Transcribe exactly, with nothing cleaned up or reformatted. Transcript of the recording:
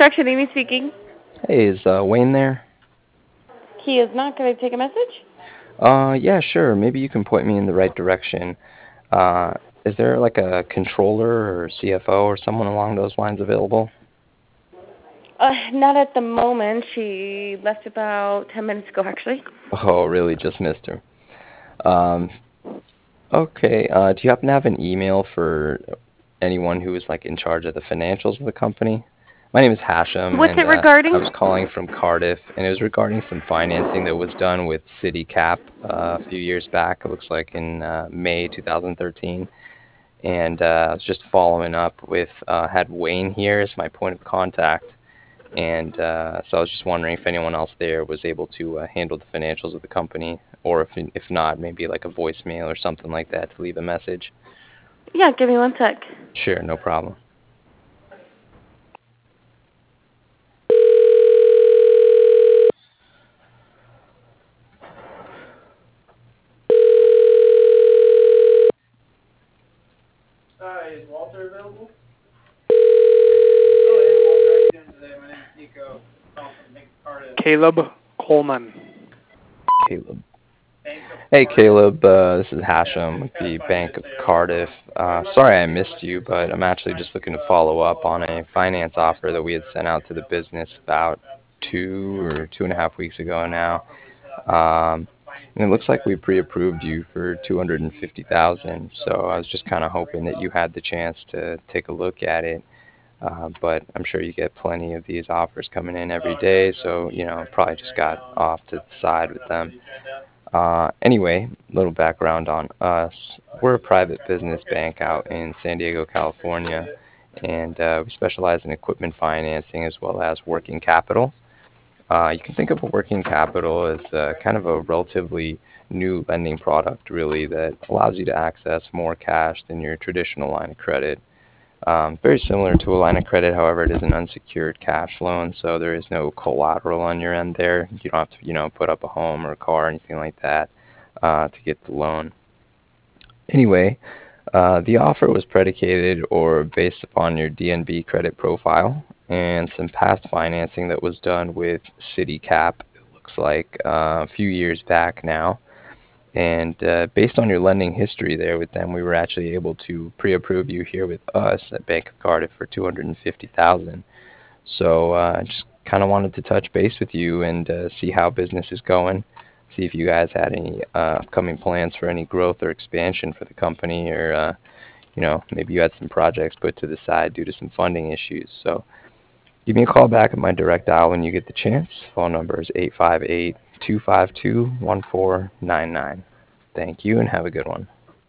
Construction, Amy speaking. Hey, is uh, Wayne there? He is not going to take a message. Uh, yeah, sure. Maybe you can point me in the right direction. Uh, is there like a controller or C F O or someone along those lines available? Uh, not at the moment. She left about ten minutes ago, actually. Oh, really? Just missed her. Um, okay. Uh, do you happen to have an email for anyone who is like in charge of the financials of the company? My name is Hashem, What's and it uh, I was regarding? calling from Cardiff, and it was regarding some financing that was done with CityCap uh, a few years back. It looks like in uh, May two thousand thirteen. And uh, I was just following up with uh, had Wayne here as my point of contact, and uh, so I was just wondering if anyone else there was able to uh, handle the financials of the company, or if if not, maybe like a voicemail or something like that to leave a message. Yeah, give me one sec. Sure, no problem. Hi, is Walter available? Oh, hey Walter, how you doing today? My name is Nico. I'm calling from Bank of Cardiff. Caleb Coleman. Caleb. Bank of Hey Cardiff. Caleb, uh, this is Yeah, Hashem with it's kind the of funny Bank to of say over the Cardiff. phone. Uh, I wanted sorry to I see missed what you, you but I'm actually kind just of looking to uh, follow up follow on up a on the finance finance offer that we had offer that sent we out had to the sent out to the business business about about two two or or two and a two and a half half weeks weeks ago ago now. now. Um, Um, some and it financing looks that you like we guys had done in the pre-approved past you with for uh, two hundred fifty thousand two hundred fifty thousand. dollars. So So I I was was just just kind of kind of hoping hoping that that you you had the chance to take a look at it. Uh, but I'm sure you get plenty of these offers coming in every Oh, day, gotcha. so So you you're know checking probably things just right got now and off to the nothing side popped with up on them. the agenda. Uh, anyway, little background on us. We're a private business Okay. bank out in San Diego, California, Appreciate it. and uh, we specialize in equipment financing as well as working capital. Uh, you can think of a working capital as uh, kind of a relatively new lending product, really, that allows you to access more cash than your traditional line of credit. Um, very similar to a line of credit, however, it is an unsecured cash loan, so there is no collateral on your end there. You don't have to, you know, put up a home or a car or anything like that uh, to get the loan. Anyway, uh, the offer was predicated or based upon your D N B credit profile and some past financing that was done with CityCap, it looks like uh, a few years back now. And uh, based on your lending history there with them, we were actually able to pre-approve you here with us at Bank of Cardiff for two hundred fifty thousand dollars. So uh, I just kind of wanted to touch base with you and uh, see how business is going, see if you guys had any uh, upcoming plans for any growth or expansion for the company, or uh, you know maybe you had some projects put to the side due to some funding issues. So give me a call back at my direct dial when you get the chance. Phone number is eight five eight, two five two, one four nine nine. Thank you and have a good one.